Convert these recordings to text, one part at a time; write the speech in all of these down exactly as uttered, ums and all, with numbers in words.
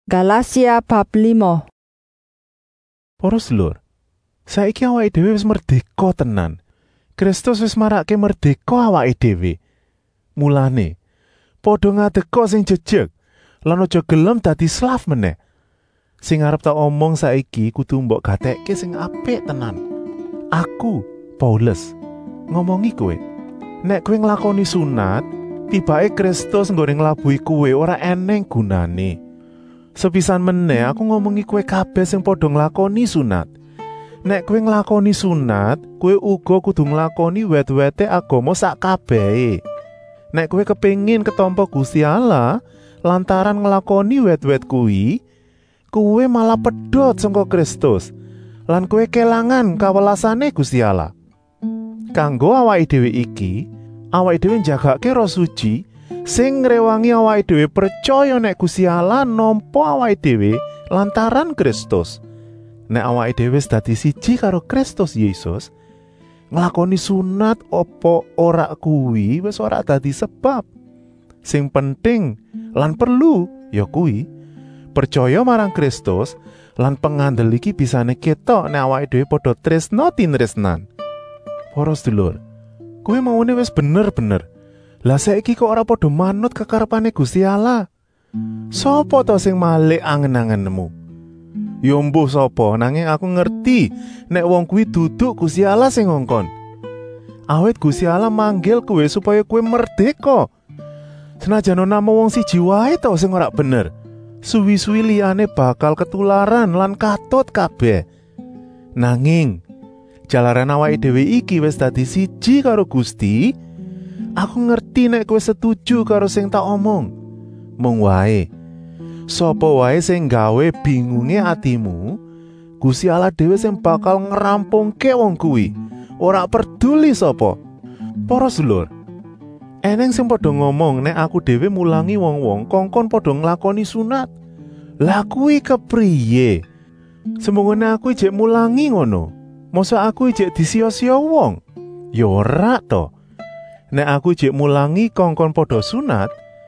Galatia bab limo. Para sedulur, saiki awake dhewe wis merdeka tenan. Kristus wis marake merdeka awake dhewe. Mulane, padha ngadeka sing jejeg lan aja gelem dadi slav meneh. Sing arep tak omong saiki kudu mbok gatekke sing apik tenan. Aku, Paulus, ngomongi kowe. Nek kowe nglakoni sunat, tibake Kristus nggone nglabuhi kowe ora eneng gunane. Sepisan meneh aku ngomongi kowe kabeh sing padha nglakoni sunat. Nek kowe nglakoni sunat, kowe uga kudu nglakoni wet-wete agama sak kabehe. Nek kowe kepengin ketampa Gusti Allah lantaran nglakoni wet-wet kuwi, kowe malah pedhot saka Kristus lan kowe kelangan kawelasane Gusti Allah. Kanggo awake dhewe iki, awake dhewe njagake Roh Suci sing ngrewangi awake dhewe percaya nek Gusti Allah nampa awake dhewe lantaran Kristus. Nek awake dhewe wis dadi siji karo Kristus Yesus, nglakoni sunat apa ora kuwi wis ora dadi sebab. Sing penting lan perlu ya kuwi percaya marang Kristus lan pengandel iki bisane ketok nek awake dhewe padha tresna tinresnan. Para sedulur, kowe maune wis bener-bener. Lah saiki kok ora padha manut kekarepane Gusti Allah? Sopo to sing malik angen-angenmu? Ya mbuh sapa, nanging aku ngerti nek wong kuwi duduk Gusti Allah sing ngongkon. Awit Gusti Allah manggil kowe supaya kowe merdeka. Senajan ana wong siji wae to sing ora bener, suwi-suwi liyane bakal ketularan lan katut kabeh. Nanging jalaran awake dhewe iki wis dadi siji karo Gusti, aku ngerti nek kowe setuju karo sing tak omong. Mung wae, sapa wae sing gawe bingunge atimu, Gusti Allah dhewe sing bakal ngerampungke wong kuwi, ora peduli sapa. Para sedulur, eneng sing padha ngomong nek aku dhewe mulangi wong-wong kongkon padha nglakoni sunat. Lah kuwi kepriye? Semungone aku ijek mulangi ngono, mosok aku ijek disia-sia wong? Ya ora to. Nek aku jek mulangi kongkon padha sunat,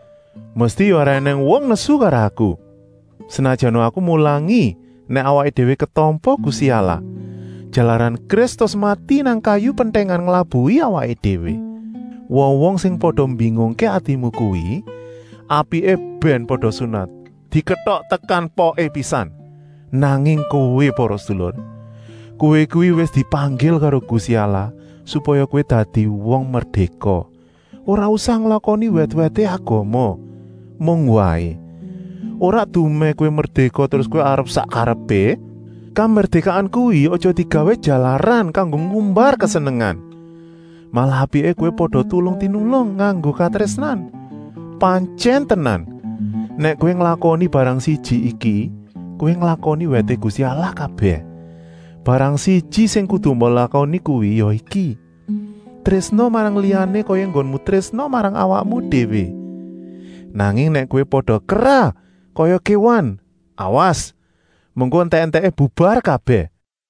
mesti ora eneng wong nesu karo aku. Senajan aku mulangi nek awake dhewe ketampa Gusti Allah, jalaran Kristus mati nang kayu pentengan nglabuhi awake dhewe. Wong-wong sing padha mbingungke atimu kuwi, apike ben padha sunat, diketok tekan poke pisan. Nanging kowe para sedulur, kowe kuwi wis dipanggil karo Gusti Allah supaya kowe dadi wong merdeka. Ora usah nglakoni wet-wete agama. Mung wae, ora dume kowe merdeka terus kowe arep sak karepe. Kamerdekaan kuwi aja digawe jalaran kanggo ngumbar kesenengan. Malah apike kowe padha tulung-tinulung nganggo katresnan. Pancen tenan, nek kowe nglakoni barang siji iki, kowe nglakoni wete Gusti Allah kabeh. Barang siji sing kudu mbok lakoni kuwi ya iki: tresno marang liyane kaya nggonmu tresno marang awakmu dhewe. Nanging nek kowe padha kerah kaya kewan, awas, mengko entek-enteke bubar kabeh.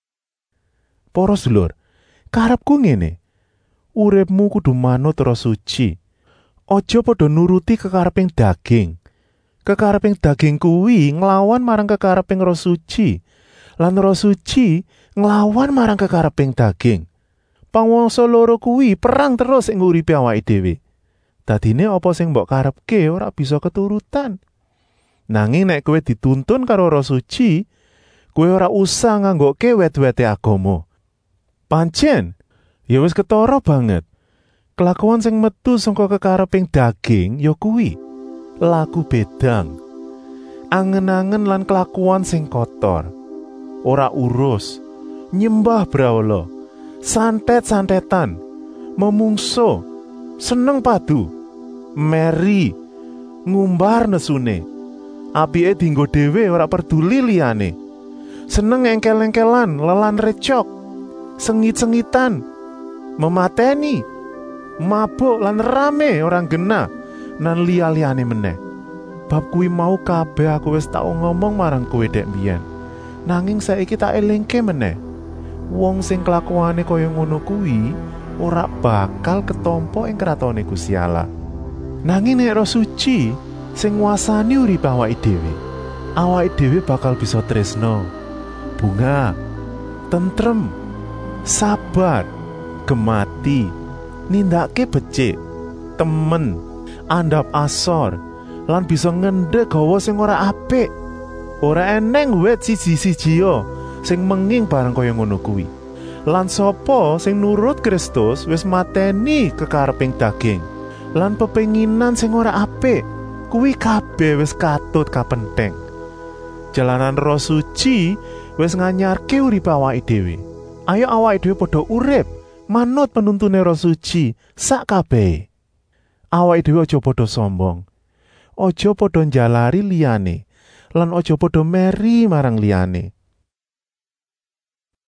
Para sedulur, karepku ngene: uripmu kudu manut Roh Suci. Aja padha nuruti kekareping daging. Kekareping daging kuwi nglawan marang kekareping Roh Suci. Lan Roh Suci nglawan marang kekareping daging. Pangwangsa loro kuwi perang terus ing uripe awake dhewe. Dadine apa sing mbok karepke ora bisa keturutan. Nanging nek kowe dituntun karo Roh Suci, kowe ora usah nganggoke wet-wete agama. Pancen ya wis ketara banget. Kelakuan sing metu saka kekareping daging ya kuwi laku bedang, angen-angen lan kelakuan sing kotor, ora urus, nyembah brahala, santet-santetan, memungso, seneng padu, meri, ngumbar nesune, apike dienggo dhewe ora peduli liyane, seneng engkel-engkelan, lelan recok, sengit-sengitan, memateni, mabuk lan rame orang genah, nan liya-liyane meneh. Bab kuwi mau kabeh aku wis tau ngomong marang kowe dek mbiyen. Nanging saiki tak elingke meneh. Wong sing kelakuane kaya ngono kuwi ora bakal ketampa ing kratone Gusti Allah. Nanging nek Roh Suci sing nguasani urip awake dhewe, awake dhewe bakal bisa tresno, bunga, tentrem, sabar, gemati, nindakake becik, temen, andhap asor, lan bisa ngendhek gawa sing ora apik. Ora eneng wit siji-sijia sing menging barang kaya ngono kuwi. Lan sapa sing nurut Kristus wis mateni kekareping daging lan pepenginan sing ora apik, kuwi kabeh wis katut kapenteng. Jalanan Roh Suci wis nganyarke urip awake dhewe. Ayo awake dhewe padha urip manut penuntune Roh Suci sak kabeh. Awake dhewe aja padha sombong, aja padha njalari liyane, lan aja padha meri marang liyane.